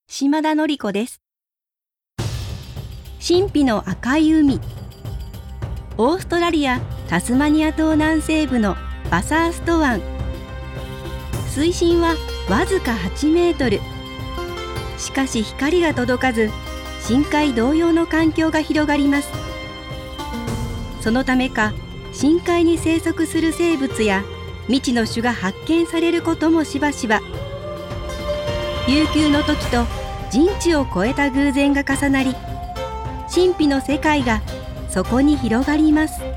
島田典子です。神秘の赤い海。オーストラリア・タスマニア島南西部のバサースト湾。水深はわずか8メートル。しかし光が届かず、深海同様の環境が広がります。そのためか、深海に生息する生物や未知の種が発見されることもしばしば。悠久の時と人知を超えた偶然が重なり、神秘の世界がそこに広がります。